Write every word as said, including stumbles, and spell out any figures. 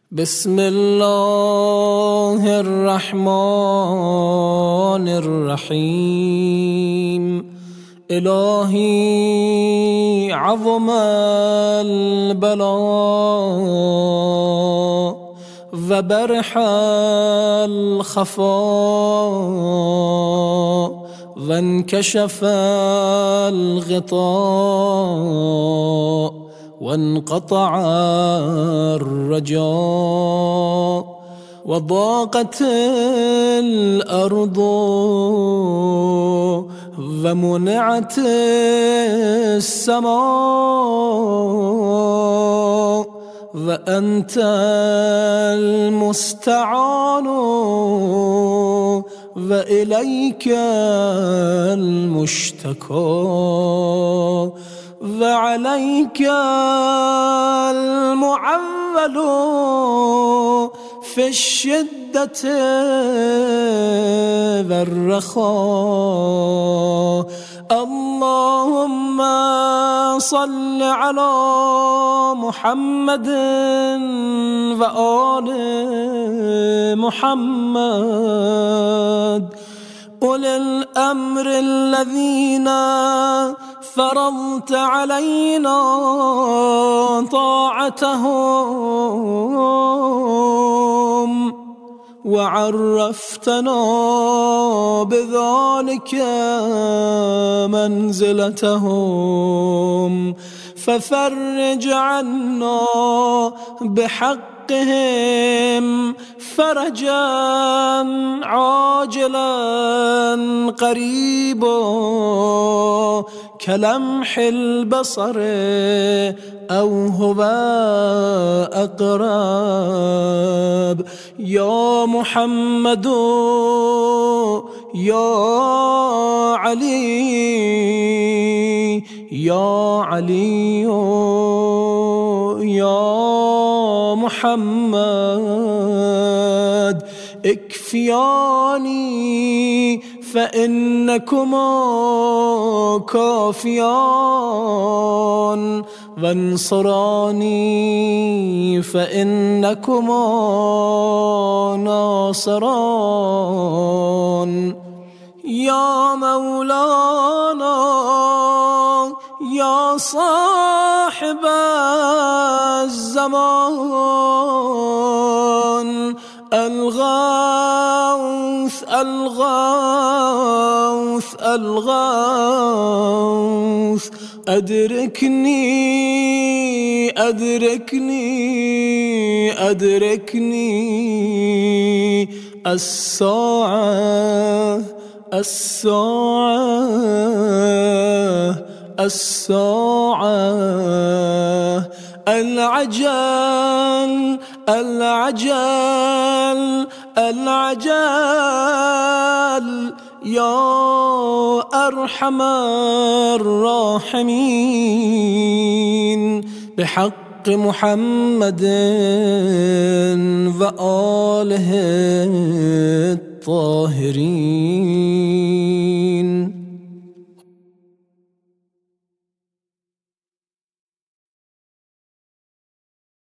بسم الله الرحمن الرحيم. إلهي عظم البلاء وبرح الخفاء وانكشف الغطاء وانقطع الرجاء وضاقت الأرض ومنعت السماء وأنت المستعان وإليك المشتكى وعليك المعول في الشدة والرخاء. اللهم صل على محمد وآل محمد أولي الأمر الذين فرضت علينا طاعتهم وعرفتنا بذلك منزلتهم، ففرج عنا بحقهم فرجا عاجلا قريبا كلمح البصر أو هو أقرب. يا محمد يا علي يا علي يا محمد اكفياني فإنكما كافيان وانصراني فإنكما ناصران. يا مولانا يا صاحب الزمان الغوث الغوث الغوث أدركني أدركني أدركني الساعة الساعة الساعة العجل العجل العجل يا أرحم الراحمين بحق محمد وآله الطاهرين.